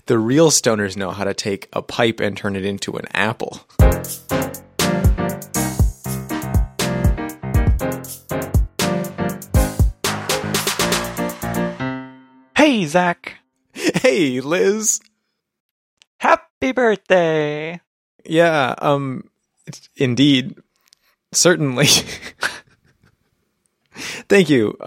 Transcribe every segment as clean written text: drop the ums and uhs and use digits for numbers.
The real stoners know how to take a pipe and turn it into an apple. Hey, Zach. Hey, Liz. Happy birthday. Yeah, indeed. Certainly. Thank you.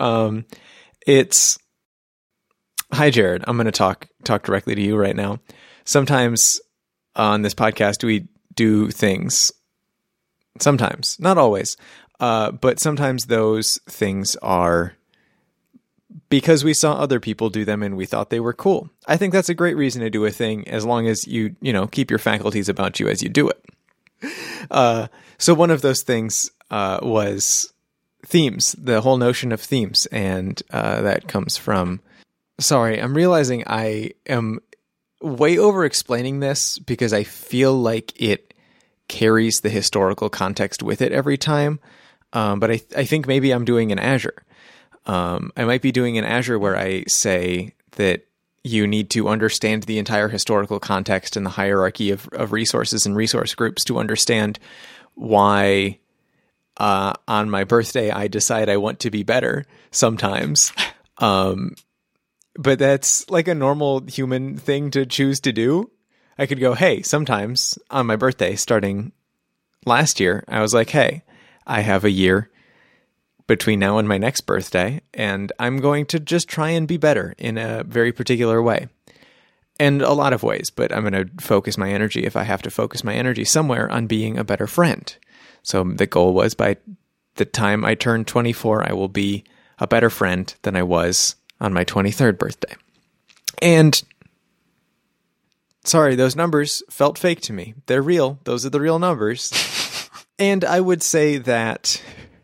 Hi, Jared. I'm going to talk directly to you right now. Sometimes on this podcast, we do things. Sometimes, not always, but sometimes those things are because we saw other people do them and we thought they were cool. I think that's a great reason to do a thing, as long as you keep your faculties about you as you do it. So one of those things was themes, the whole notion of themes, and that comes from... Sorry, I'm realizing I am way over explaining this because I feel like it carries the historical context with it every time. But I think maybe I'm doing an Azure. I might be doing an Azure where I say that you need to understand the entire historical context and the hierarchy of resources and resource groups to understand why on my birthday I decide I want to be better sometimes. But that's like a normal human thing to choose to do. I could go, hey, sometimes on my birthday, starting last year, I was like, hey, I have a year between now and my next birthday, and I'm going to just try and be better in a very particular way. And a lot of ways, but I'm going to focus my energy, if I have to focus my energy somewhere, on being a better friend. So the goal was by the time I turn 24, I will be a better friend than I was on my 23rd birthday. And sorry, those numbers felt fake to me. They're real. Those are the real numbers. And I would say that...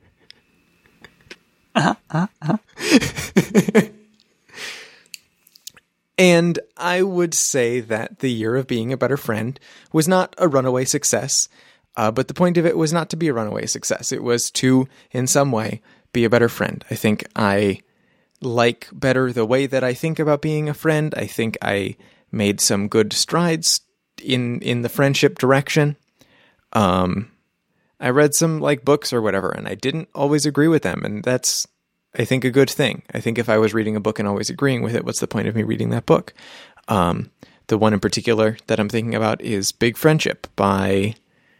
And I would say that the year of being a better friend was not a runaway success, but the point of it was not to be a runaway success. It was to, in some way, be a better friend. I think I like better the way that I think about being a friend. I think I made some good strides in the friendship direction. I read some books or whatever, and I didn't always agree with them, and that's, I think, a good thing. I think if I was reading a book and always agreeing with it, what's the point of me reading that book? The one in particular that I'm thinking about is Big Friendship by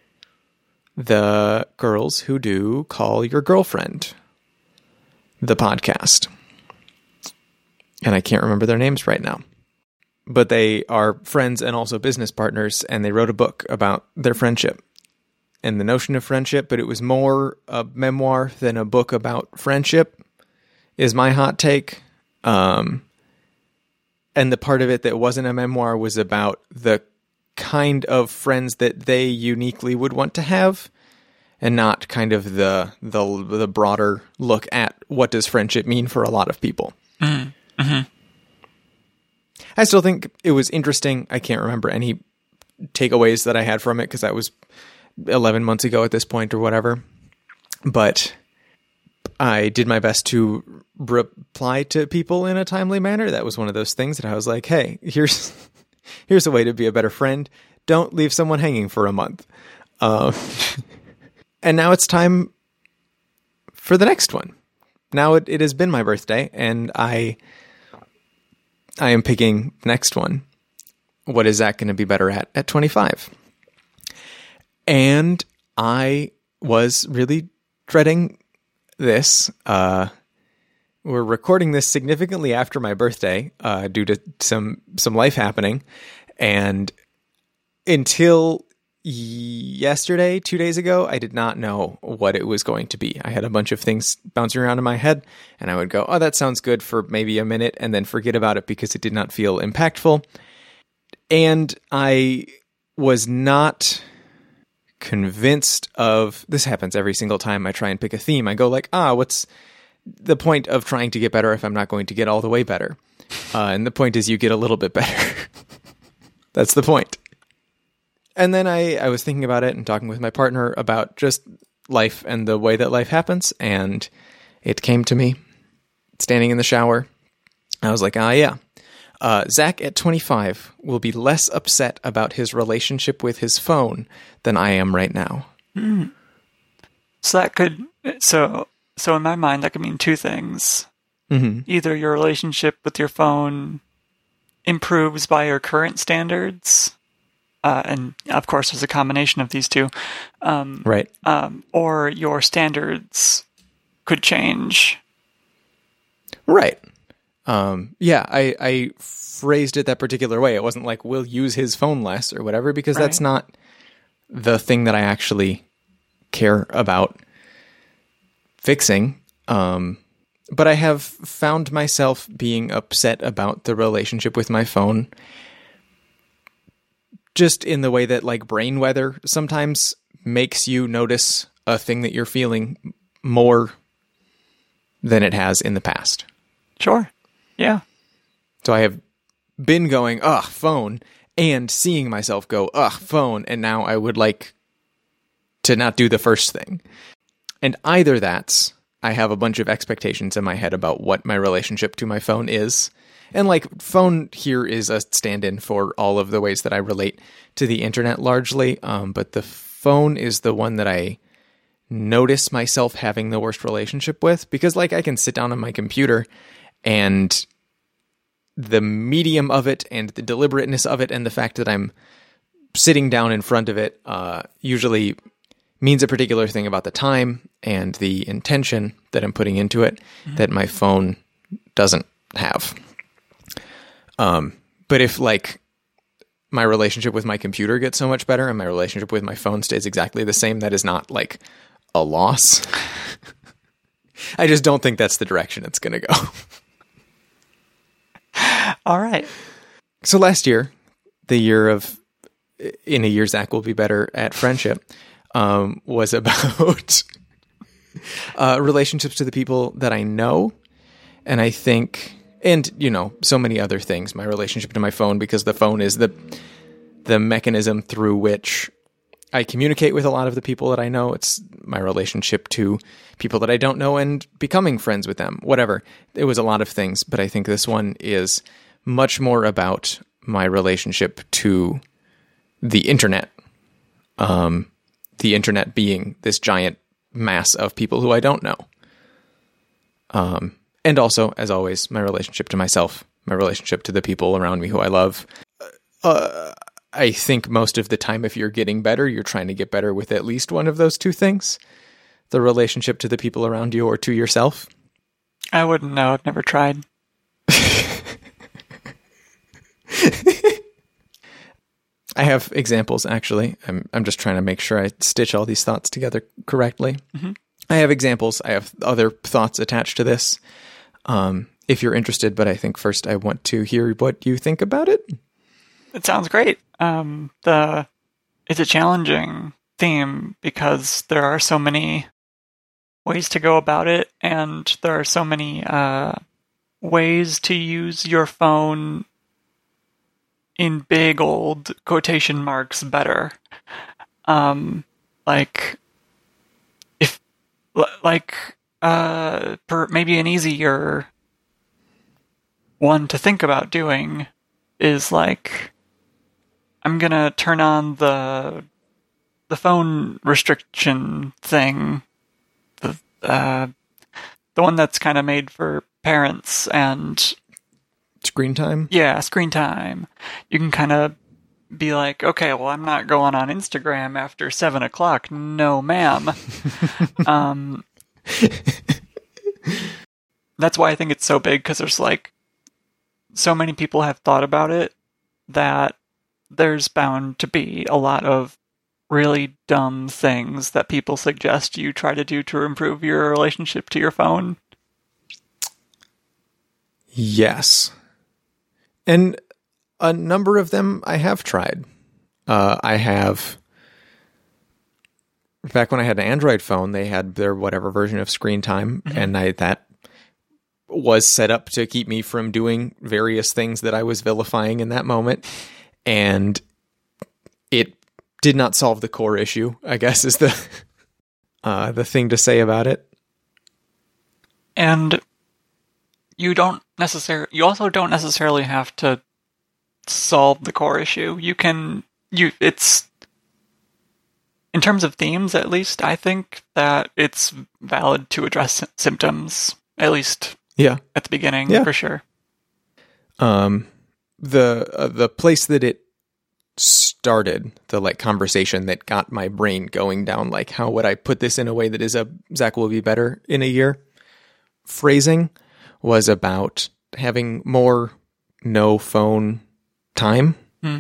the girls who do Call Your Girlfriend, the podcast. And I can't remember their names right now. But they are friends and also business partners, and they wrote a book about their friendship and the notion of friendship, but it was more a memoir than a book about friendship, is my hot take. And the part of it that wasn't a memoir was about the kind of friends that they uniquely would want to have, and not kind of the broader look at what does friendship mean for a lot of people. Mm-hmm. Mm-hmm. I still think it was interesting. I can't remember any takeaways that I had from it because that was 11 months ago at this point or whatever. But I did my best to reply to people in a timely manner. That was one of those things that I was like, hey, here's a way to be a better friend. Don't leave someone hanging for a month. And now it's time for the next one. Now it has been my birthday, and I am picking next one. What is Zach going to be better at 25? And I was really dreading this. We're recording this significantly after my birthday due to some life happening. And until yesterday, 2 days ago, I did not know what it was going to be. I had a bunch of things bouncing around in my head, and I would go, oh, that sounds good for maybe a minute, and then forget about it because it did not feel impactful. And I was not convinced of, this happens every single time I try and pick a theme. I go like, what's the point of trying to get better if I'm not going to get all the way better? And the point is you get a little bit better. That's the point. And then I was thinking about it and talking with my partner about just life and the way that life happens. And it came to me standing in the shower. I was like, yeah. Zach at 25 will be less upset about his relationship with his phone than I am right now. So that could, so in my mind, that could mean two things. Mm-hmm. Either your relationship with your phone improves by your current standards, and of course there's a combination of these two, Right. Or your standards could change. Right. Yeah, I phrased it that particular way. It wasn't like we'll use his phone less or whatever, because that's not the thing that I actually care about fixing. But I have found myself being upset about the relationship with my phone, just in the way that like brain weather sometimes makes you notice a thing that you're feeling more than it has in the past. Sure. Yeah. So I have been going, phone, and seeing myself go, phone, and now I would like to not do the first thing. And either that's, I have a bunch of expectations in my head about what my relationship to my phone is. And like phone here is a stand-in for all of the ways that I relate to the internet largely. But the phone is the one that I notice myself having the worst relationship with, because like I can sit down on my computer and the medium of it and the deliberateness of it and the fact that I'm sitting down in front of it usually means a particular thing about the time and the intention that I'm putting into it that my phone doesn't have. But if like my relationship with my computer gets so much better and my relationship with my phone stays exactly the same, that is not like a loss. I just don't think that's the direction it's going to go. All right. So last year, the year of in a year Zach will be better at friendship, was about relationships to the people that I know. And I think, and you know, so many other things, my relationship to my phone, because the phone is the mechanism through which I communicate with a lot of the people that I know. It's my relationship to people that I don't know and becoming friends with them, whatever. It was a lot of things, but I think this one is much more about my relationship to the internet. The internet being this giant mass of people who I don't know. And also, as always, my relationship to myself, my relationship to the people around me who I love. I think most of the time, if you're getting better, you're trying to get better with at least one of those two things. The relationship to the people around you or to yourself. I wouldn't know. I've never tried. I have examples, actually. I'm just trying to make sure I stitch all these thoughts together correctly. Mm-hmm. I have examples. I have other thoughts attached to this, if you're interested. But I think first I want to hear what you think about it. It sounds great. It's a challenging theme because there are so many ways to go about it, and there are so many ways to use your phone in big old quotation marks better. Maybe an easier one to think about doing is like, I'm gonna turn on the phone restriction thing, the one that's kind of made for parents and screen time. Yeah, screen time. You can kind of be like, okay, well, I'm not going on Instagram after 7:00. No, ma'am. That's why I think it's so big, because there's like so many people have thought about it that there's bound to be a lot of really dumb things that people suggest you try to do to improve your relationship to your phone. Yes. And a number of them I have tried. I have, back when I had an Android phone, they had their whatever version of screen time, and that was set up to keep me from doing various things that I was vilifying in that moment. And it did not solve the core issue, I guess, is the thing to say about it. And you also don't necessarily have to solve the core issue. It's, in terms of themes, at least, I think that it's valid to address symptoms, at least at the beginning, for sure. The place that it started, the like conversation that got my brain going down, like, how would I put this in a way that is Zach will be better in a year phrasing, was about having more no phone time.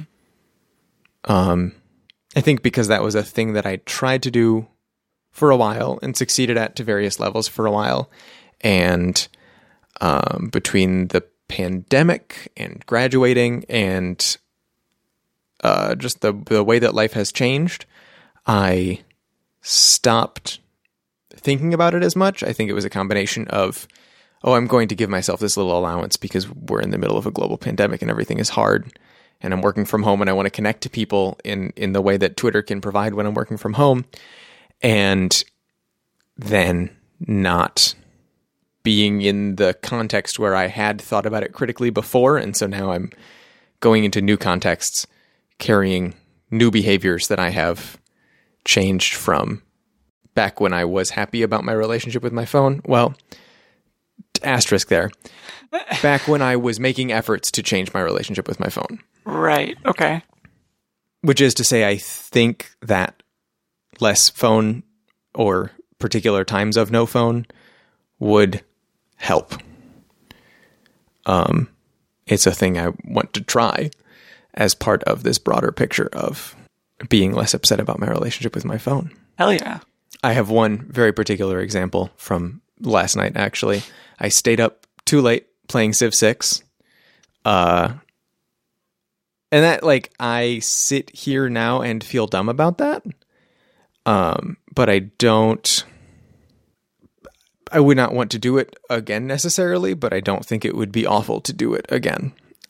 I think because that was a thing that I tried to do for a while and succeeded at to various levels for a while. And between the pandemic and graduating and just the way that life has changed, I stopped thinking about it as much. I think it was a combination of, I'm going to give myself this little allowance because we're in the middle of a global pandemic and everything is hard. And I'm working from home and I want to connect to people in the way that Twitter can provide when I'm working from home. And then not being in the context where I had thought about it critically before. And so now I'm going into new contexts, carrying new behaviors that I have changed from back when I was happy about my relationship with my phone. Well, asterisk there. Back when I was making efforts to change my relationship with my phone. Right. Okay. Which is to say, I think that less phone or particular times of no phone would help. It's a thing I want to try as part of this broader picture of being less upset about my relationship with my phone. Hell yeah. I have one very particular example from last night, actually. I stayed up too late playing Civ 6. And that, like, I sit here now and feel dumb about that. But I would not want to do it again necessarily, but I don't think it would be awful to do it again.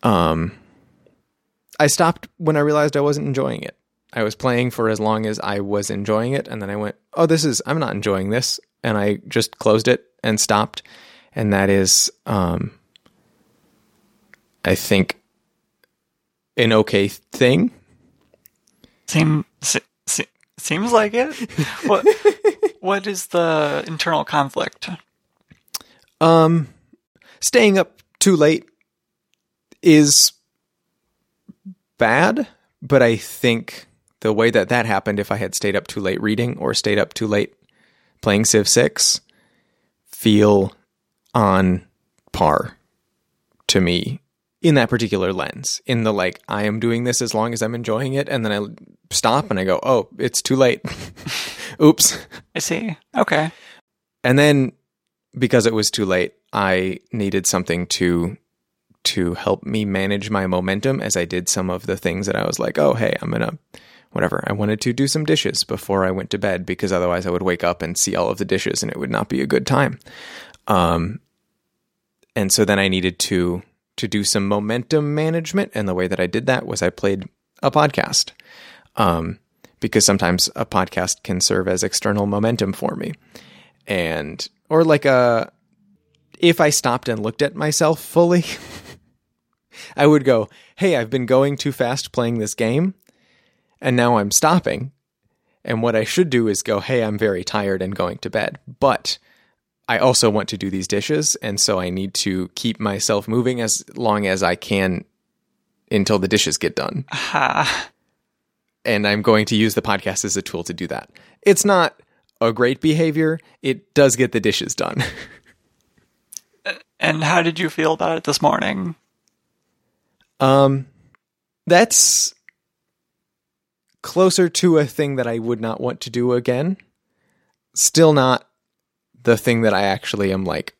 I stopped when I realized I wasn't enjoying it. I was playing for as long as I was enjoying it, and then I went, I'm not enjoying this, and I just closed it and stopped. And that is, I think, an okay thing. Seems like it. What is the internal conflict? Staying up too late is bad, but I think the way that happened, if I had stayed up too late reading or stayed up too late playing Civ 6, feel on par to me in that particular lens. In the, like, I am doing this as long as I'm enjoying it, and then I stop and I go, it's too late. Oops. I see. Okay. And then, because it was too late, I needed something to help me manage my momentum as I did some of the things that I was like, hey, I'm gonna, whatever. I wanted to do some dishes before I went to bed, because otherwise I would wake up and see all of the dishes and it would not be a good time. And so then I needed to do some momentum management. And the way that I did that was I played a podcast. Because sometimes a podcast can serve as external momentum for me. Or like if I stopped and looked at myself fully, I would go, hey, I've been going too fast playing this game, and now I'm stopping. And what I should do is go, hey, I'm very tired and going to bed. But I also want to do these dishes, and so I need to keep myself moving as long as I can until the dishes get done. And I'm going to use the podcast as a tool to do that. It's not a great behavior. It does get the dishes done. And how did you feel about it this morning? That's closer to a thing that I would not want to do again. Still not the thing that I actually am like,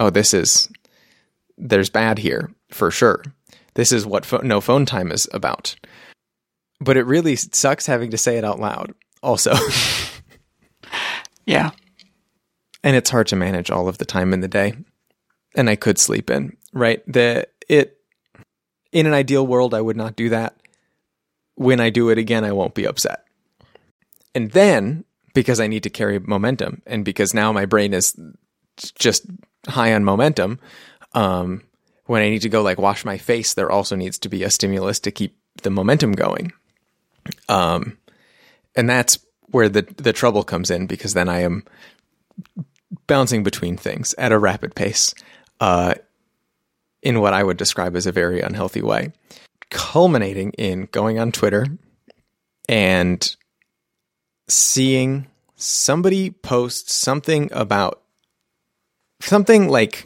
there's bad here for sure. This is what no phone time is about. But it really sucks having to say it out loud also. Yeah. And it's hard to manage all of the time in the day. And I could sleep in, right? In an ideal world, I would not do that. When I do it again, I won't be upset. And then, because I need to carry momentum, and because now my brain is just high on momentum, When I need to go like wash my face, there also needs to be a stimulus to keep the momentum going. And that's where the trouble comes in, because then I am bouncing between things at a rapid pace, in what I would describe as a very unhealthy way, culminating in going on Twitter and seeing somebody post something about something like,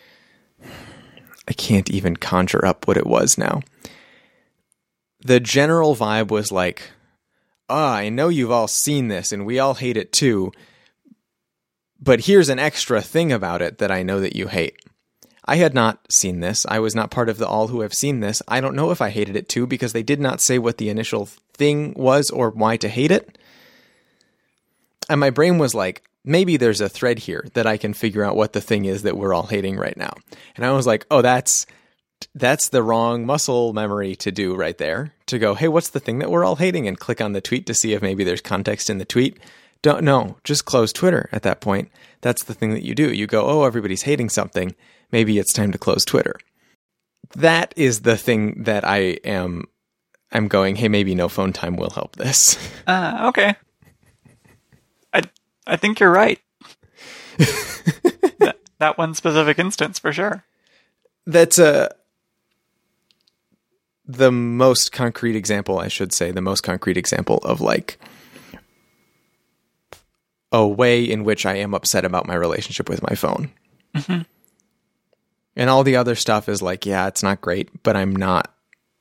I can't even conjure up what it was now. The general vibe was like, I know you've all seen this and we all hate it too, but here's an extra thing about it that I know that you hate. I had not seen this. I was not part of the all who have seen this. I don't know if I hated it too, because they did not say what the initial thing was or why to hate it. And my brain was like, maybe there's a thread here that I can figure out what the thing is that we're all hating right now. And I was like, oh, that's the wrong muscle memory to do right there. To go, hey, what's the thing that we're all hating? And click on the tweet to see if maybe there's context in the tweet. No, just close Twitter at that point. That's the thing that you do. You go, oh, everybody's hating something. Maybe it's time to close Twitter. That is the thing that I'm going, hey, maybe no phone time will help this. Okay. I think you're right. that one specific instance, for sure. That's the most concrete example, I should say, the most concrete example of like a way in which I am upset about my relationship with my phone. Mm-hmm. And all the other stuff is like, yeah, it's not great, but I'm not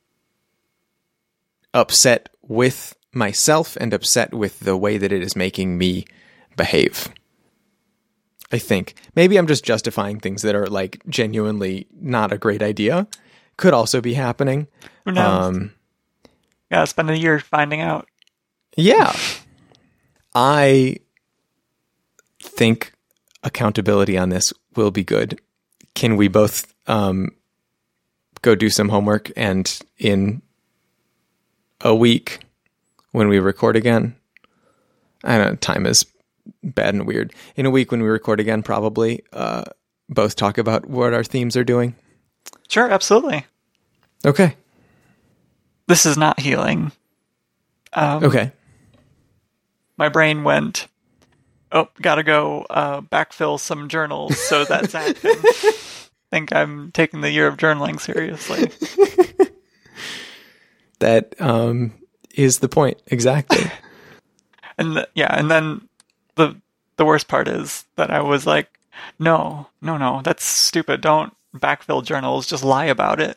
upset with myself and upset with the way that it is making me behave. I think maybe I'm just justifying things that are like genuinely not a great idea. Could also be happening. Who knows? Yeah, spend a year finding out. Yeah. I think accountability on this will be good. Can we both go do some homework, and in a week when we record again, I don't know, time is bad and weird. In a week when we record again, probably both talk about what our themes are doing? Sure, absolutely. Okay. This is not healing. Okay. My brain went, gotta go backfill some journals so that Zach can think I'm taking the year of journaling seriously. That is the point, exactly. And then the worst part is that I was like, no, that's stupid. Don't backfill journals, just lie about it.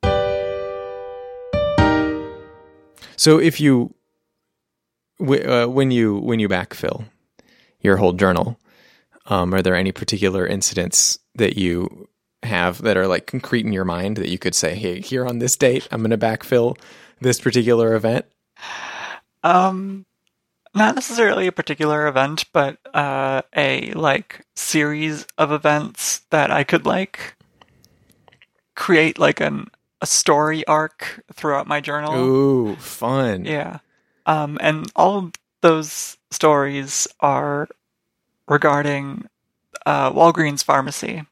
So if you, when you backfill your whole journal, are there any particular incidents that you have that are like concrete in your mind that you could say, hey, here on this date, I'm going to backfill this particular event? Not necessarily a particular event, but a like series of events that I could like create like a story arc throughout my journal. Ooh, fun. Yeah. And all of those stories are regarding Walgreens Pharmacy.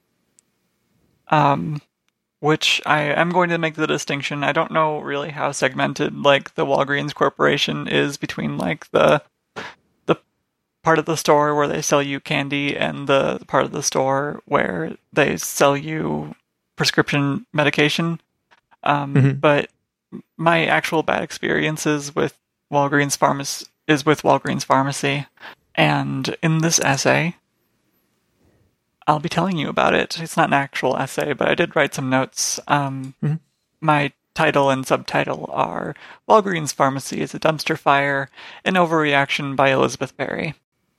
Which I am going to make the distinction. I don't know really how segmented like the Walgreens Corporation is between like the part of the store where they sell you candy and the part of the store where they sell you prescription medication. But my actual bad experiences with Walgreens Pharmacy. And in this essay, I'll be telling you about it. It's not an actual essay, but I did write some notes. My title and subtitle are Walgreens Pharmacy is a Dumpster Fire, an Overreaction by Elizabeth Berry.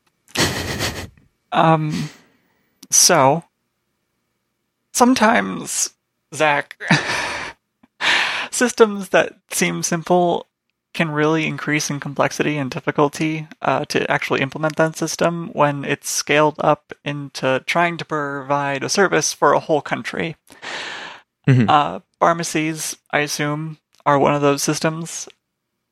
So, sometimes, Zach, systems that seem simple can really increase in complexity and difficulty to actually implement that system when it's scaled up into trying to provide a service for a whole country. Pharmacies, I assume, are one of those systems.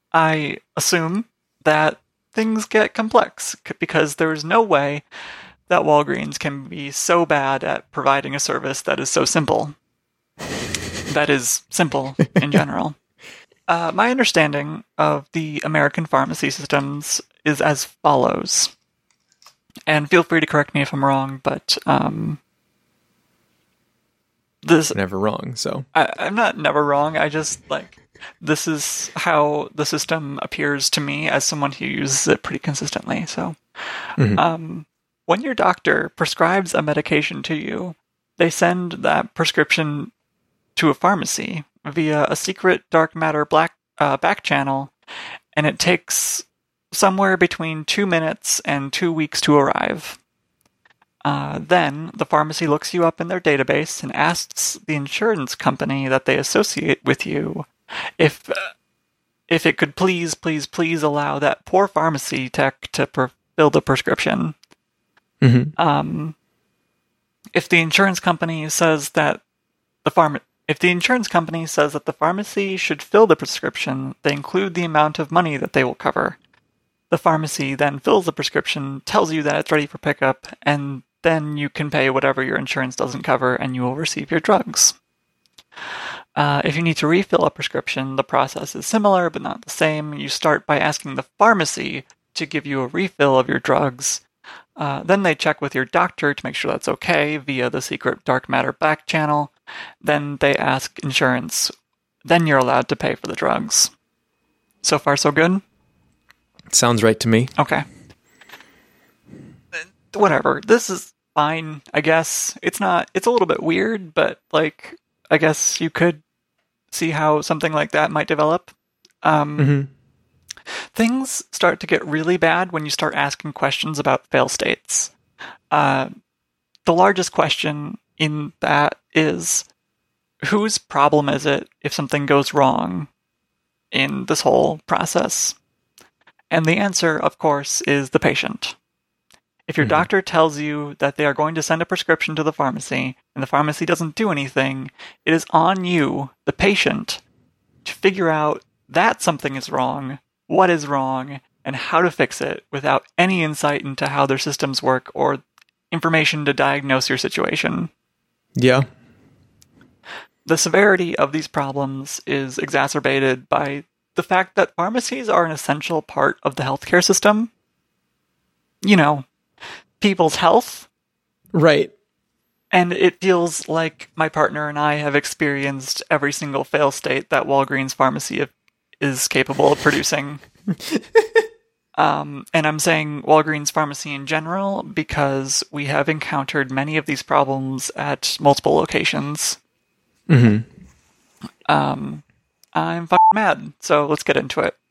I assume that things get complex because there is no way that Walgreens can be so bad at providing a service that is so simple. That is simple in general. My understanding of the American pharmacy systems is as follows. And feel free to correct me if I'm wrong, but this Never wrong, so. I'm not never wrong. I just, this is how the system appears to me as someone who uses it pretty consistently. So, when your doctor prescribes a medication to you, they send that prescription to a pharmacy via a secret dark matter back channel, and it takes somewhere between 2 minutes and 2 weeks to arrive. Then the pharmacy looks you up in their database and asks the insurance company that they associate with you if it could please allow that poor pharmacy tech to fill the prescription. If the insurance company says that the pharmacy should fill the prescription, they include the amount of money that they will cover. The pharmacy then fills the prescription, tells you that it's ready for pickup, and then you can pay whatever your insurance doesn't cover and you will receive your drugs. If you need to refill a prescription, the process is similar but not the same. You start by asking the pharmacy to give you a refill of your drugs. Then they check with your doctor to make sure that's okay via the secret dark matter back channel. Then they ask insurance. Then you're allowed to pay for the drugs. So far, so good? Sounds right to me. Okay. Whatever. This is fine, I guess. It's a little bit weird, but, I guess you could see how something like that might develop. Things start to get really bad when you start asking questions about fail states. The largest question in that is, whose problem is it if something goes wrong in this whole process? And the answer, of course, is the patient. If your doctor tells you that they are going to send a prescription to the pharmacy, and the pharmacy doesn't do anything, it is on you, the patient, to figure out that something is wrong, what is wrong, and how to fix it without any insight into how their systems work or information to diagnose your situation. Yeah. The severity of these problems is exacerbated by the fact that pharmacies are an essential part of the healthcare system. You know, people's health. Right. And it feels like my partner and I have experienced every single fail state that Walgreens Pharmacy is capable of producing. And I'm saying Walgreens Pharmacy in general because we have encountered many of these problems at multiple locations. I'm fucking mad, so let's get into it.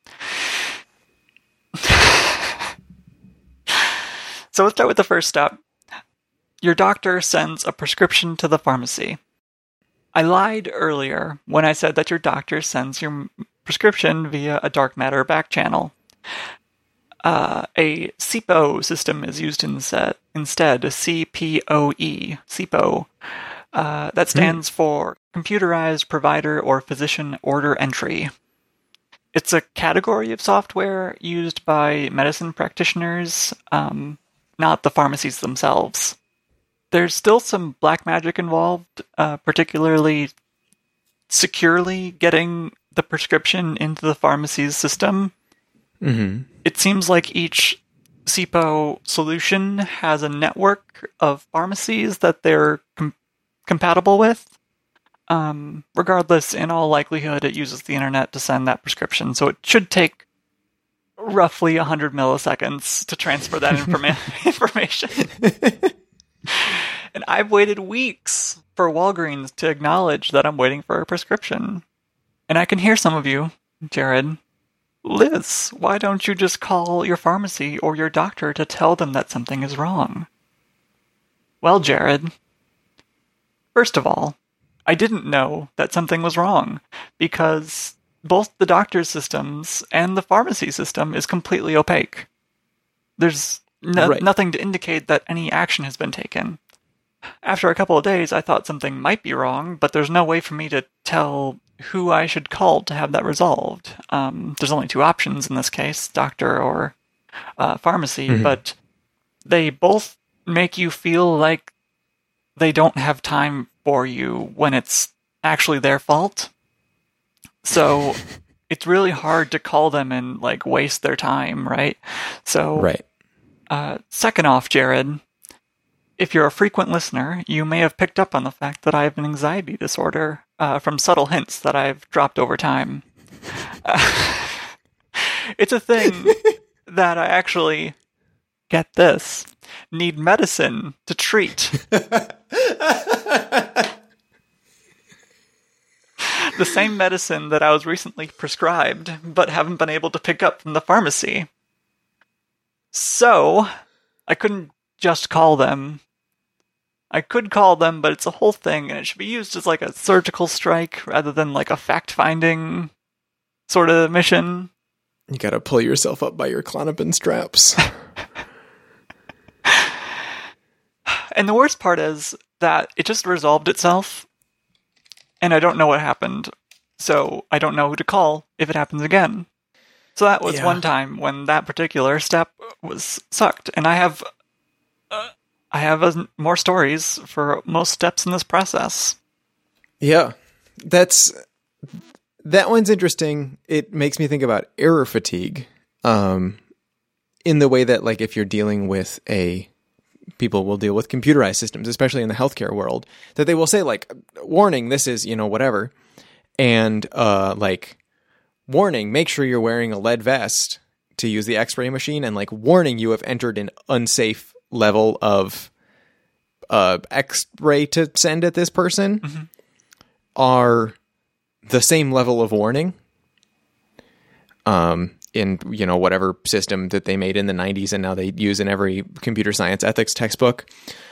So let's start with the first step. Your doctor sends a prescription to the pharmacy. I lied earlier when I said that your doctor sends your prescription via a dark matter back channel. A CPOE system is used instead, CPOE, CPOE. That stands for Computerized Provider or Physician Order Entry. It's a category of software used by medicine practitioners, not the pharmacies themselves. There's still some black magic involved, particularly securely getting the prescription into the pharmacy's system. It seems like each CPOE solution has a network of pharmacies that they're compatible with. Regardless, in all likelihood, it uses the internet to send that prescription, so it should take roughly 100 milliseconds to transfer that information. And I've waited weeks for Walgreens to acknowledge that I'm waiting for a prescription. And I can hear some of you, Jared. Liz, why don't you just call your pharmacy or your doctor to tell them that something is wrong? Well, Jared, first of all, I didn't know that something was wrong because both the doctor's systems and the pharmacy system is completely opaque. There's nothing to indicate that any action has been taken. After a couple of days, I thought something might be wrong, but there's no way for me to tell who I should call to have that resolved. There's only two options in this case, doctor or pharmacy, but they both make you feel like they don't have time for you when it's actually their fault. So it's really hard to call them and like waste their time, right? So, Right. Second off, Jared, if you're a frequent listener, you may have picked up on the fact that I have an anxiety disorder from subtle hints that I've dropped over time. It's a thing that I actually, get this, need medicine to treat. The same medicine that I was recently prescribed, but haven't been able to pick up from the pharmacy. So, I couldn't just call them. I could call them, but it's a whole thing, and it should be used as like a surgical strike rather than like a fact-finding sort of mission. You gotta pull yourself up by your Klonopin straps. And the worst part is that it just resolved itself, and I don't know what happened, so I don't know who to call if it happens again. So that was one time when that particular step was sucked, and I have more stories for most steps in this process. Yeah, that one's interesting. It makes me think about error fatigue, in the way that, like, if you're dealing with people will deal with computerized systems, especially in the healthcare world, that they will say, like, warning, this is, whatever. And, like, warning, make sure you're wearing a lead vest to use the x-ray machine. And, like, warning, you have entered an unsafe level of x-ray to send at this person, mm-hmm. are the same level of warning. In, whatever system that they made in the 90s and now they use in every computer science ethics textbook,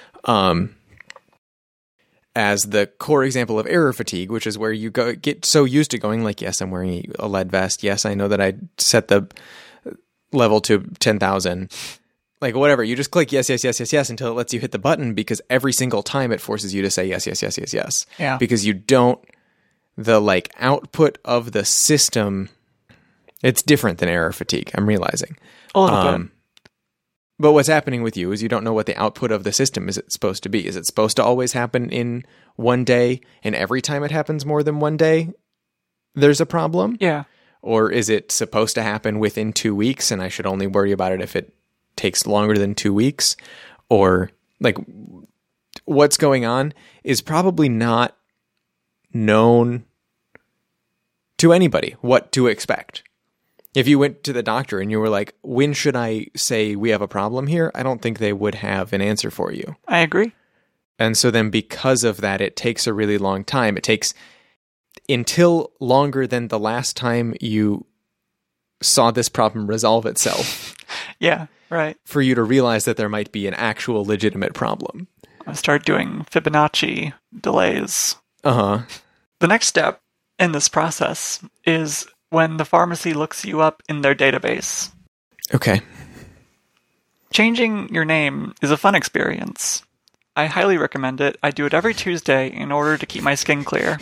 as the core example of error fatigue, which is where you get so used to going like, yes, I'm wearing a lead vest. Yes, I know that I set the level to 10,000. Like, whatever. You just click yes, yes, yes, yes, yes until it lets you hit the button, because every single time it forces you to say yes, yes, yes, yes, yes. Yeah. Because you don't, the, like, output of the system... It's different than error fatigue, I'm realizing. A little bit. But what's happening with you is you don't know what the output of the system is supposed to be. Is it supposed to always happen in one day, and every time it happens more than one day, there's a problem? Yeah. Or is it supposed to happen within 2 weeks, and I should only worry about it if it takes longer than 2 weeks? Or, like, what's going on is probably not known to anybody what to expect. If you went to the doctor and you were like, when should I say we have a problem here? I don't think they would have an answer for you. I agree. And so then because of that, it takes a really long time. It takes until longer than the last time you saw this problem resolve itself. Yeah, right. For you to realize that there might be an actual legitimate problem. I start doing Fibonacci delays. Uh-huh. The next step in this process is when the pharmacy looks you up in their database. Okay. Changing your name is a fun experience. I highly recommend it. I do it every Tuesday in order to keep my skin clear.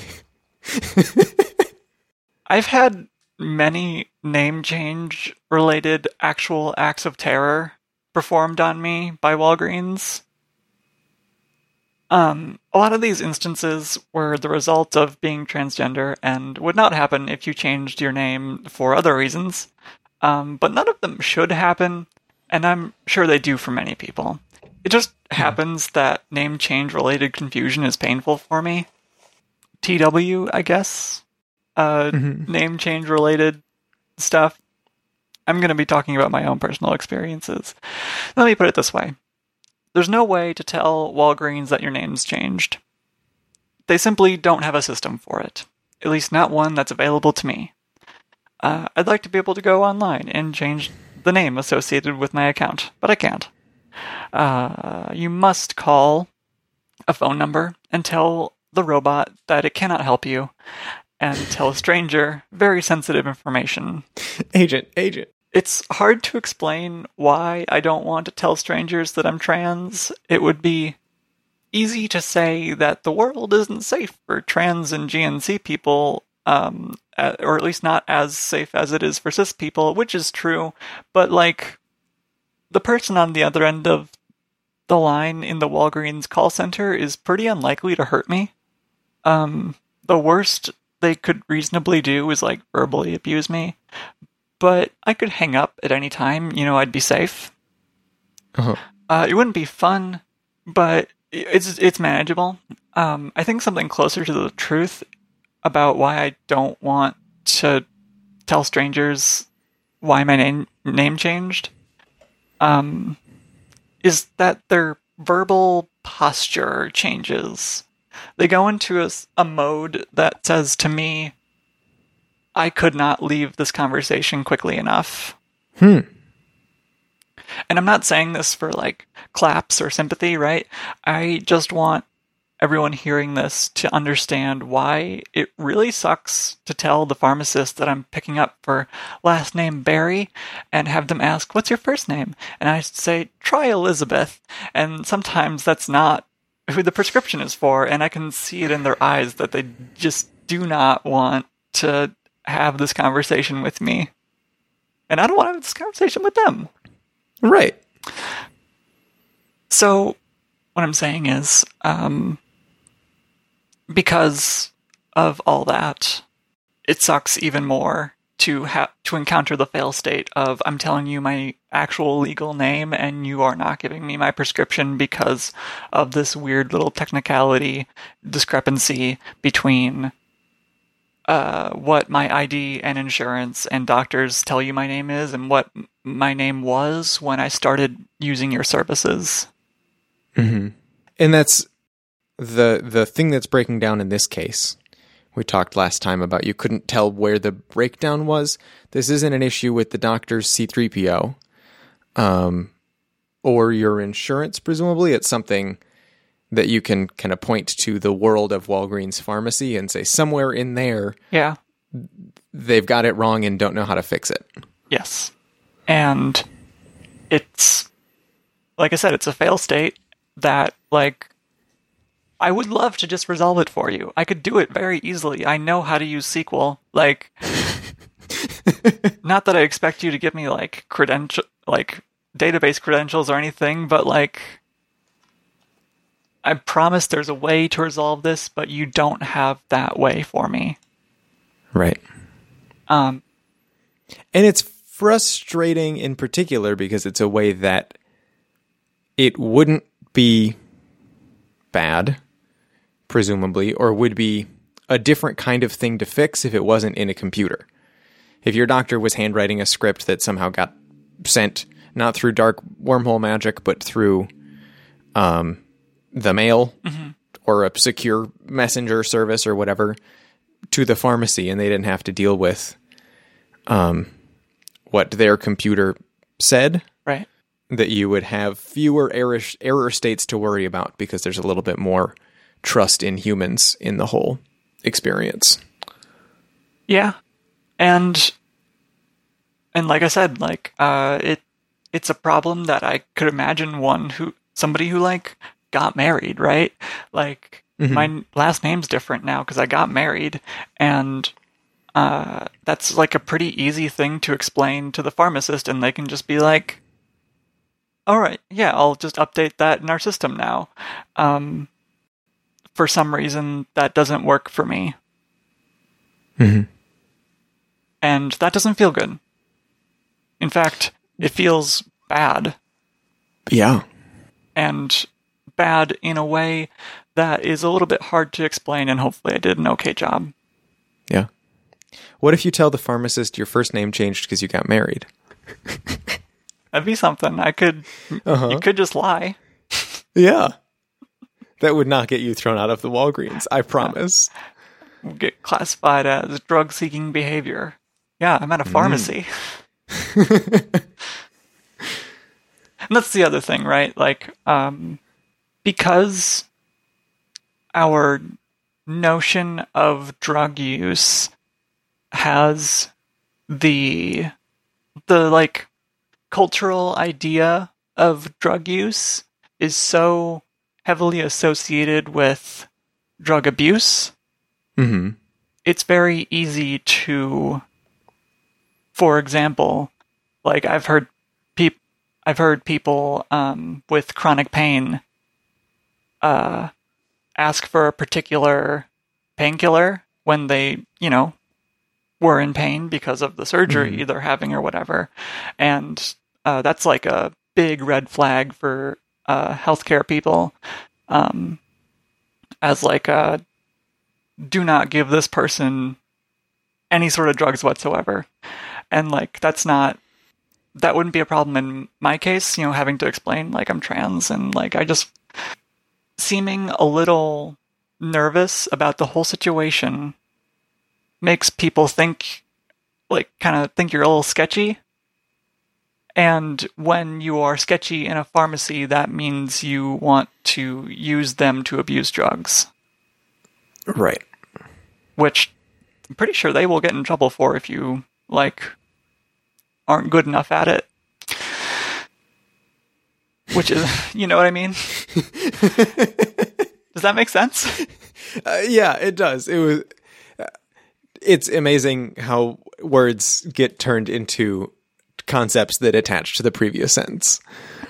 I've had many name change related actual acts of terror performed on me by Walgreens. A lot of these instances were the result of being transgender and would not happen if you changed your name for other reasons. But none of them should happen, and I'm sure they do for many people. It just happens that name change related confusion is painful for me. TW, I guess. Name change related stuff. I'm going to be talking about my own personal experiences. Let me put it this way. There's no way to tell Walgreens that your name's changed. They simply don't have a system for it. At least not one that's available to me. I'd like to be able to go online and change the name associated with my account, but I can't. You must call a phone number and tell the robot that it cannot help you, and tell a stranger very sensitive information. Agent. It's hard to explain why I don't want to tell strangers that I'm trans. It would be easy to say that the world isn't safe for trans and GNC people, or at least not as safe as it is for cis people, which is true. But, like, the person on the other end of the line in the Walgreens call center is pretty unlikely to hurt me. The worst they could reasonably do is like verbally abuse me, but I could hang up at any time. I'd be safe. Uh-huh. It wouldn't be fun, but it's manageable. I think something closer to the truth about why I don't want to tell strangers why my name changed is that their verbal posture changes. They go into a mode that says to me, I could not leave this conversation quickly enough. And I'm not saying this for like claps or sympathy, right? I just want everyone hearing this to understand why it really sucks to tell the pharmacist that I'm picking up for last name Barry and have them ask, what's your first name? And I say, try Elizabeth. And sometimes that's not who the prescription is for, and I can see it in their eyes that they just do not want to have this conversation with me. And I don't want to have this conversation with them. Right. So, what I'm saying is, because of all that, it sucks even more to encounter the fail state of I'm telling you my actual legal name and you are not giving me my prescription because of this weird little technicality discrepancy between what my ID and insurance and doctors tell you my name is and what my name was when I started using your services. Mm-hmm. And that's the thing that's breaking down in this case. We talked last time about you couldn't tell where the breakdown was. This isn't an issue with the doctor's C3PO or your insurance, presumably. It's something that you can kind of point to the world of Walgreens Pharmacy and say somewhere in there, yeah, they've got it wrong and don't know how to fix it. Yes. And it's, like I said, it's a fail state that, like, I would love to just resolve it for you. I could do it very easily. I know how to use SQL. Like, not that I expect you to give me like database credentials or anything, but like, I promise there's a way to resolve this, but you don't have that way for me. Right. And it's frustrating in particular because it's a way that it wouldn't be bad, presumably, or would be a different kind of thing to fix if it wasn't in a computer. If your doctor was handwriting a script that somehow got sent, not through dark wormhole magic, but through the mail or a secure messenger service or whatever to the pharmacy, and they didn't have to deal with what their computer said, right? That you would have fewer error states to worry about because there's a little bit more trust in humans in the whole experience. Yeah. And like I said, like, it's a problem that I could imagine somebody who like got married, right? Like, my last name's different now because I got married, and that's like a pretty easy thing to explain to the pharmacist, and they can just be like, all right, yeah, I'll just update that in our system now. For some reason, that doesn't work for me. And that doesn't feel good. In fact, it feels bad. Yeah. And bad in a way that is a little bit hard to explain, and hopefully I did an okay job. Yeah. What if you tell the pharmacist your first name changed because you got married? That'd be something. You could just lie. Yeah. That would not get you thrown out of the Walgreens, I promise. Get classified as drug-seeking behavior. Yeah, I'm at a pharmacy. And that's the other thing, right? Like, because our notion of drug use has the like cultural idea of drug use is so heavily associated with drug abuse. It's very easy to, for example, like I've heard I've heard people with chronic pain ask for a particular painkiller when they, were in pain because of the surgery they're having or whatever. And that's like a big red flag for healthcare people, as like, do not give this person any sort of drugs whatsoever. And like, that wouldn't be a problem in my case, having to explain like I'm trans, and like I just seeming a little nervous about the whole situation makes people think you're a little sketchy. And when you are sketchy in a pharmacy, that means you want to use them to abuse drugs. Right. Which I'm pretty sure they will get in trouble for if you, aren't good enough at it. Which is, you know what I mean? Does that make sense? Yeah, it does. It's amazing how words get turned into concepts that attach to the previous sentence.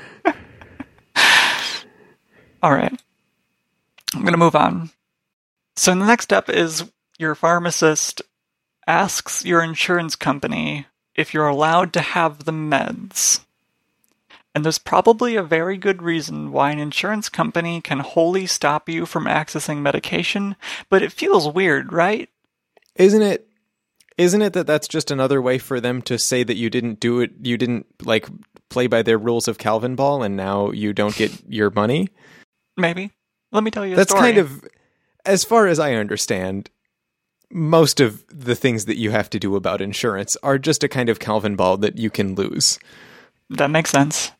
All right. I'm going to move on. So the next step is your pharmacist asks your insurance company if you're allowed to have the meds. And there's probably a very good reason why an insurance company can wholly stop you from accessing medication, but it feels weird, right? Isn't it that that's just another way for them to say that you didn't do it, you didn't play by their rules of Calvin Ball, and now you don't get your money? Maybe. Let me tell you a That's story. kind of, as far as I understand, most of the things that you have to do about insurance are just a kind of Calvin Ball that you can lose. That makes sense.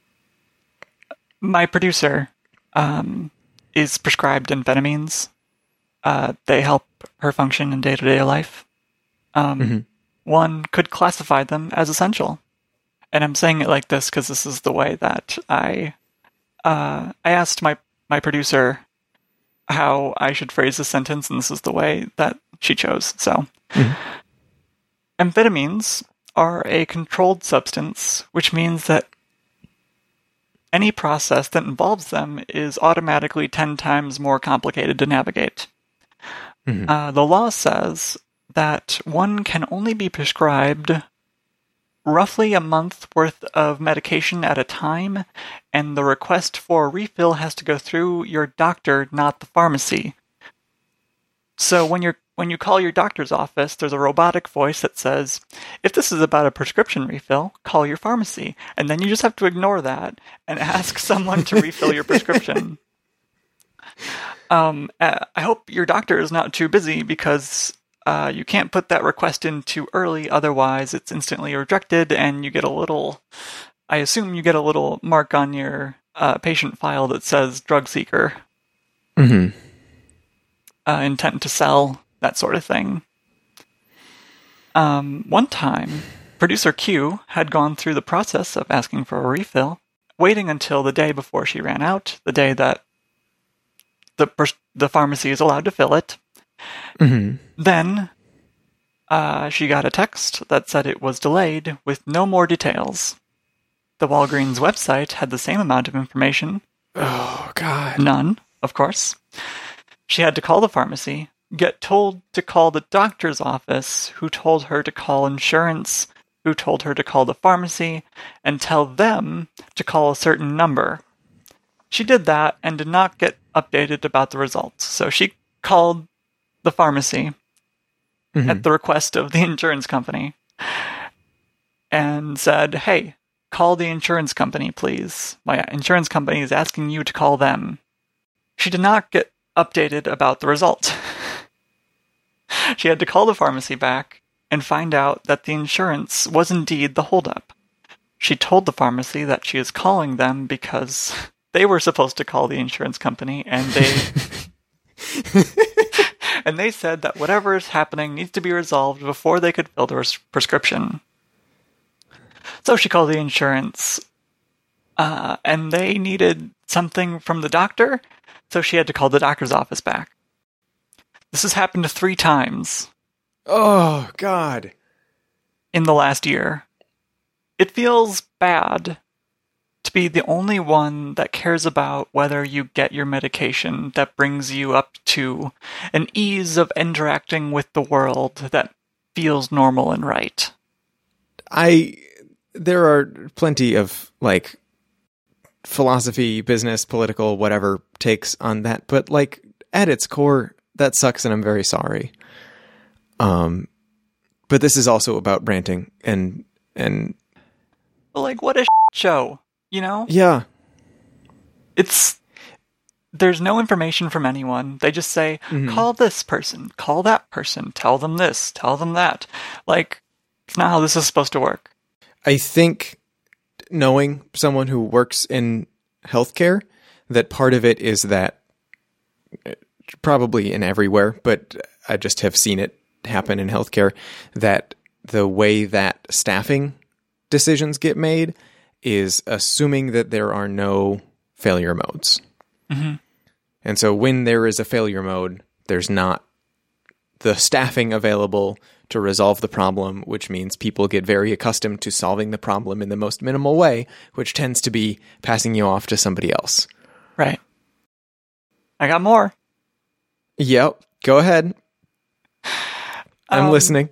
My producer is prescribed amphetamines. They help her function in day-to-day life. One could classify them as essential. And I'm saying it like this because this is the way that I asked my producer how I should phrase the sentence, and this is the way that she chose. So, amphetamines are a controlled substance, which means that any process that involves them is automatically 10 times more complicated to navigate. The law says that one can only be prescribed roughly a month worth of medication at a time, and the request for a refill has to go through your doctor, not the pharmacy. So when you call your doctor's office, there's a robotic voice that says, if this is about a prescription refill, call your pharmacy. And then you just have to ignore that and ask someone to refill your prescription. I hope your doctor is not too busy, because you can't put that request in too early, otherwise it's instantly rejected, and you get I assume you get a little mark on your patient file that says drug seeker. Intent to sell, that sort of thing. One time, producer Q had gone through the process of asking for a refill, waiting until the day before she ran out, the day that the pharmacy is allowed to fill it. Then she got a text that said it was delayed with no more details. The Walgreens website had the same amount of information. Oh, God. None, of course. She had to call the pharmacy, get told to call the doctor's office, who told her to call insurance, who told her to call the pharmacy, and tell them to call a certain number. She did that and did not get updated about the results. So she called the pharmacy at the request of the insurance company and said, hey, call the insurance company, please. My insurance company is asking you to call them. She did not get updated about the result. She had to call the pharmacy back and find out that the insurance was indeed the holdup. She told the pharmacy that she is calling them because they were supposed to call the insurance company, and they said that whatever is happening needs to be resolved before they could fill the prescription. So she called the insurance, and they needed something from the doctor, so she had to call the doctor's office back. This has happened 3 times. Oh, God. In the last year. It feels bad, to be the only one that cares about whether you get your medication that brings you up to an ease of interacting with the world that feels normal and right. There are plenty of like philosophy, business, political, whatever takes on that, but like at its core, that sucks, and I'm very sorry. But this is also about ranting and like, what a show, you know? Yeah. There's no information from anyone. They just say, call this person, call that person, tell them this, tell them that. Like, it's not how this is supposed to work. I think knowing someone who works in healthcare, that part of it is that, probably in everywhere, but I just have seen it happen in healthcare, that the way that staffing decisions get made is assuming that there are no failure modes. Mm-hmm. And so when there is a failure mode, there's not the staffing available to resolve the problem, which means people get very accustomed to solving the problem in the most minimal way, which tends to be passing you off to somebody else. Right. I got more. Yep. Go ahead. I'm listening.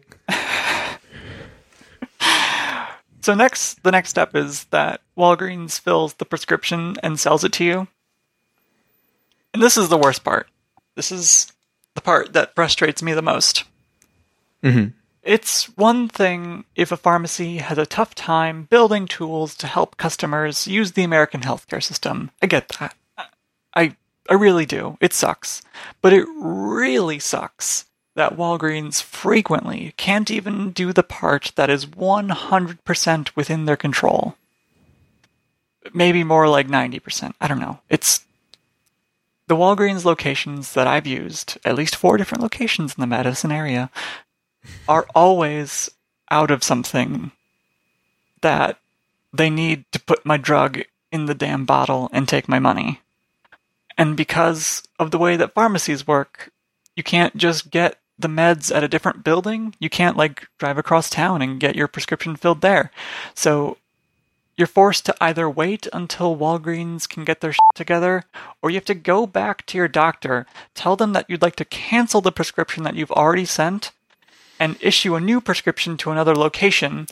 So the next step is that Walgreens fills the prescription and sells it to you. And this is the worst part. This is the part that frustrates me the most. Mm-hmm. It's one thing if a pharmacy has a tough time building tools to help customers use the American healthcare system. I get that. I really do. It sucks. But it really sucks that Walgreens frequently can't even do the part that is 100% within their control. Maybe more like 90%. I don't know. It's the Walgreens locations that I've used, at least 4 different locations in the Madison area, are always out of something that they need to put my drug in the damn bottle and take my money. And because of the way that pharmacies work, you can't just get the meds at a different building. You can't like drive across town and get your prescription filled there. So you're forced to either wait until Walgreens can get their shit together, or you have to go back to your doctor, tell them that you'd like to cancel the prescription that you've already sent, and issue a new prescription to another location.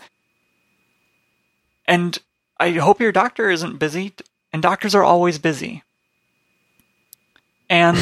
And I hope your doctor isn't busy, and doctors are always busy. And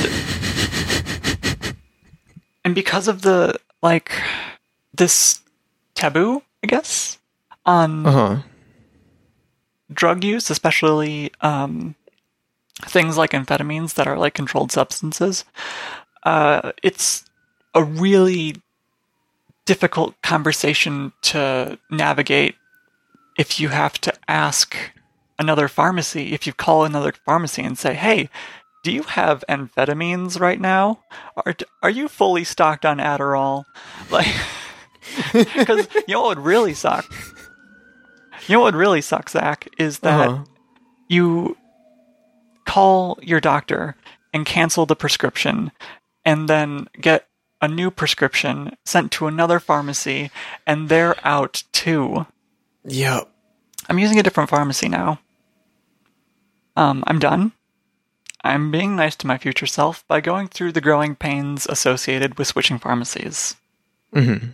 because of the, like, this taboo, I guess, on drug use, especially things like amphetamines that are like controlled substances, it's a really difficult conversation to navigate if you have to ask another pharmacy, if you call another pharmacy and say, hey, do you have amphetamines right now? Are you fully stocked on Adderall? Like, because you know what would really suck? You know what would really suck, Zach, is that you call your doctor and cancel the prescription and then get a new prescription sent to another pharmacy and they're out too. Yep. I'm using a different pharmacy now. I'm done. I'm being nice to my future self by going through the growing pains associated with switching pharmacies. Mm-hmm.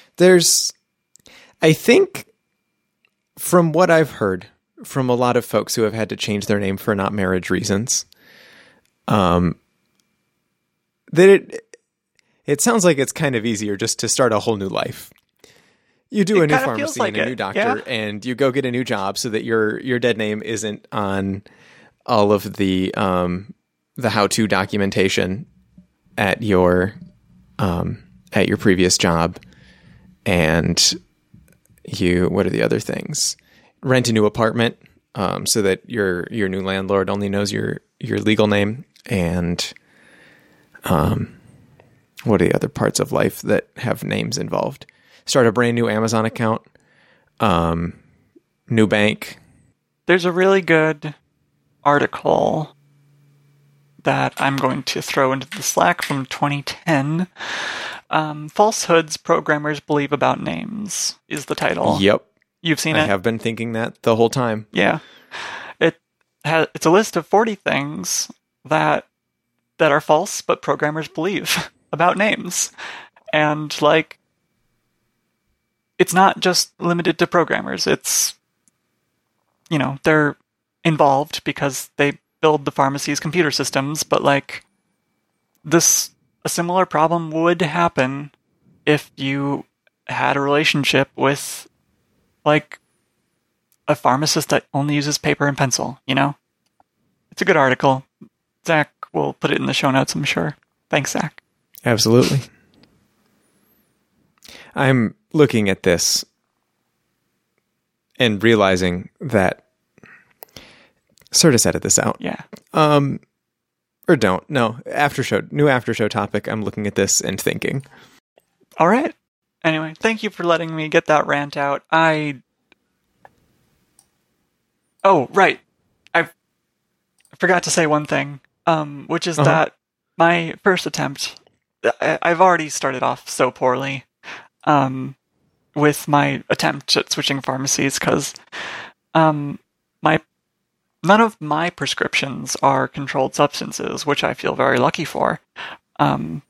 I think, from what I've heard from a lot of folks who have had to change their name for not marriage reasons, that it sounds like it's kind of easier just to start a whole new life. You do a new pharmacy and a new doctor, and you go get a new job so that your dead name isn't on all of the how-to documentation at your previous job. And what are the other things? Rent a new apartment so that your new landlord only knows your legal name. And what are the other parts of life that have names involved? Start a brand new Amazon account. New bank. There's a really good article that I'm going to throw into the Slack from 2010. Falsehoods Programmers Believe About Names is the title. Yep. You've seen it? I have been thinking that the whole time. Yeah. it's a list of 40 things that are false, but programmers believe about names. And, like, it's not just limited to programmers. It's, they're involved because they build the pharmacy's computer systems, but, like, a similar problem would happen if you had a relationship with, like, a pharmacist that only uses paper and pencil, It's a good article. Zach will put it in the show notes, I'm sure. Thanks, Zach. Absolutely. I'm looking at this and realizing that... Sort of edit this out. Yeah. Or don't. No. New after show topic. I'm looking at this and thinking. All right. Anyway, thank you for letting me get that rant out. Oh, right. I forgot to say one thing, which is that my first attempt, I've already started off so poorly with my attempt at switching pharmacies because none of my prescriptions are controlled substances, which I feel very lucky for. And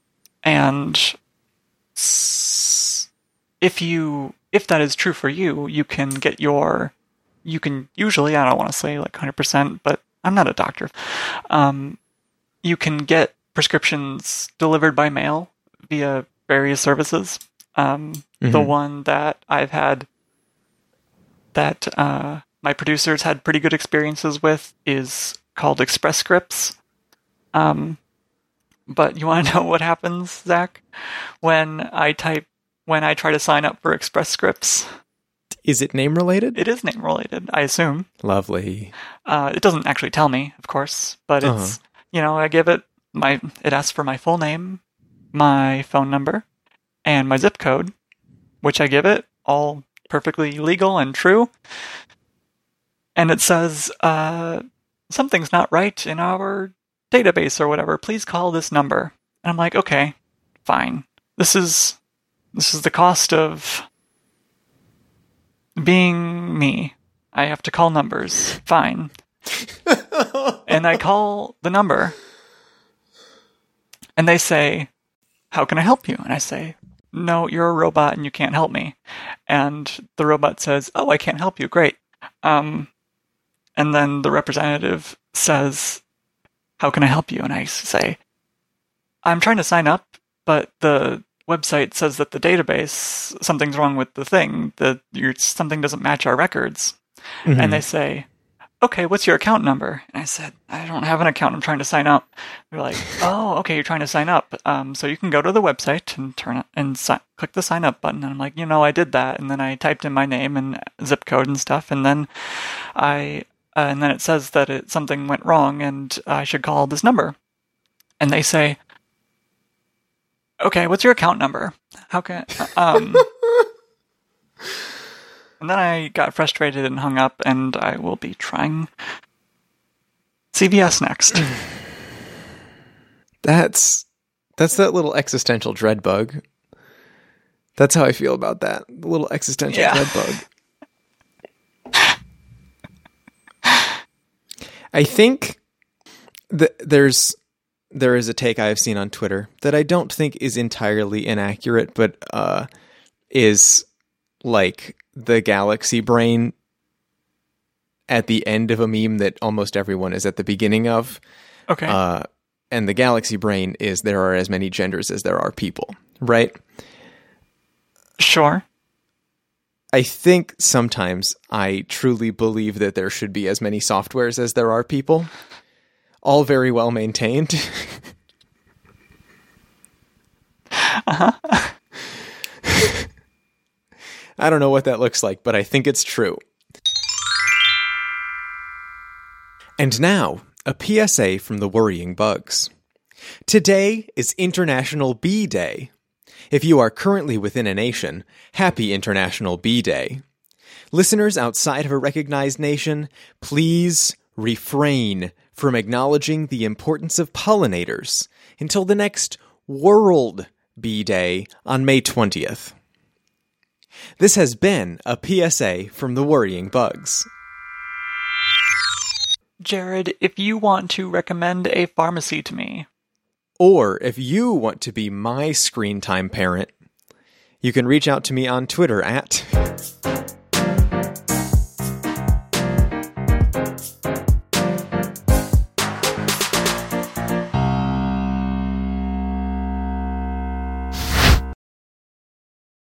if that is true for you, you can usually, I don't want to say like 100%, but I'm not a doctor. You can get prescriptions delivered by mail via various services. The one that I've had that my producers had pretty good experiences with is called Express Scripts. But you want to know what happens, Zach? When I try to sign up for Express Scripts. Is it name related? It is name related, I assume. Lovely. It doesn't actually tell me, of course, but it's, I give it it asks for my full name, my phone number, and my zip code, which I give it, all perfectly legal and true. And it says, something's not right in our database or whatever. Please call this number. And I'm like, okay, fine. This is the cost of being me. I have to call numbers. Fine. And I call the number. And they say, how can I help you? And I say, no, you're a robot and you can't help me. And the robot says, oh, I can't help you. Great. And then the representative says, how can I help you? And I say, I'm trying to sign up, but the website says that the database, something's wrong with the thing, something doesn't match our records. Mm-hmm. And they say, okay, what's your account number? And I said, I don't have an account. I'm trying to sign up. They're like, oh, okay, you're trying to sign up. So you can go to the website and click the sign up button. And I'm like, I did that. And then I typed in my name and zip code and stuff. And then and then it says that something went wrong and I should call this number. And they say, okay, what's your account number? How can, and then I got frustrated and hung up, and I will be trying CVS next. That's that little existential dread bug. That's how I feel about that. The little existential dread bug. I think that there is a take I have seen on Twitter that I don't think is entirely inaccurate, but is like the galaxy brain at the end of a meme that almost everyone is at the beginning of. Okay. And the galaxy brain is there are as many genders as there are people, right? Sure. I think sometimes I truly believe that there should be as many softwares as there are people. All very well maintained. Uh-huh. I don't know what that looks like, but I think it's true. And now, a PSA from the Worrying Bugs. Today is International Bee Day. If you are currently within a nation, happy International Bee Day. Listeners outside of a recognized nation, please refrain from acknowledging the importance of pollinators until the next World Bee Day on May 20th. This has been a PSA from the Worrying Bugs. Jared, if you want to recommend a pharmacy to me, or if you want to be my screen time parent, you can reach out to me on Twitter at